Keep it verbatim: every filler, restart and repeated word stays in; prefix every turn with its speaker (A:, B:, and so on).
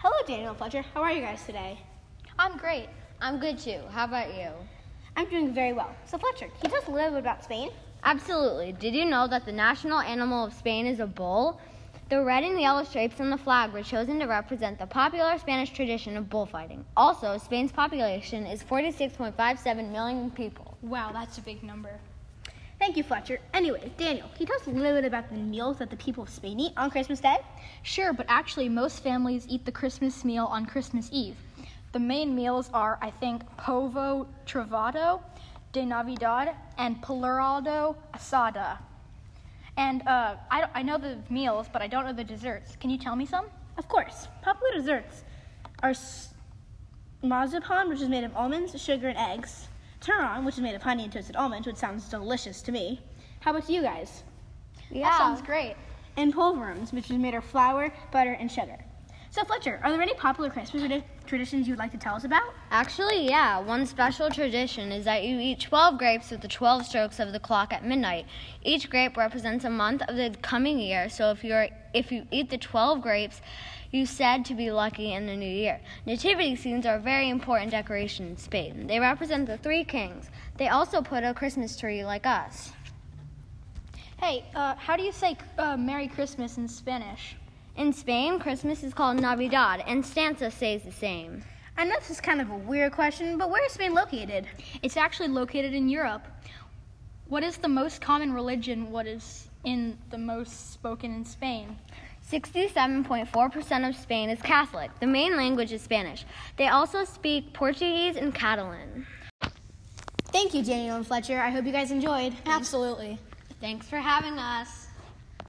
A: Hello, Daniel and Fletcher. How are you guys today?
B: I'm great. I'm good too. How about you?
A: I'm doing very well. So, Fletcher, can you tell us a little bit about Spain?
B: Absolutely. Did you know that the national animal of Spain is a bull? The red and yellow stripes on the flag were chosen to represent the popular Spanish tradition of bullfighting. Also, Spain's population is forty-six point five seven million people.
C: Wow, that's a big number.
A: Thank you, Fletcher. Anyway, Daniel, can you tell us a little bit about the meals that the people of Spain eat on Christmas Day?
C: Sure, but actually most families eat the Christmas meal on Christmas Eve. The main meals are, I think, Povo Travado de Navidad and Pelurado Asada. And uh, I, I know the meals, but I don't know the desserts. Can you tell me some?
A: Of course. Popular desserts are s- marzipan, which is made of almonds, sugar, and eggs. Turon, which is made of honey and toasted almonds, which sounds delicious to me. How about you guys?
B: Yeah.
C: That sounds great.
A: And pulverums, which is made of flour, butter, and sugar. So, Fletcher, are there any popular Christmas tradi- traditions you'd like to tell us about?
B: Actually, yeah. One special tradition is that you eat twelve grapes with the twelve strokes of the clock at midnight. Each grape represents a month of the coming year, so if you're if you eat the twelve grapes, you said to be lucky in the new year. Nativity scenes are a very important decoration in Spain. They represent the three kings. They also put a Christmas tree like us.
C: Hey, uh, how do you say uh, Merry Christmas in Spanish?
B: In Spain, Christmas is called Navidad, and Stanza says the same.
A: I know this is kind of a weird question, but where is Spain located?
C: It's actually located in Europe. What is the most common religion? What is in the most spoken in Spain?
B: sixty-seven point four percent of Spain is Catholic. The main language is Spanish. They also speak Portuguese and Catalan.
A: Thank you, Daniel and Fletcher. I hope you guys enjoyed.
C: Absolutely.
B: Thanks for having us.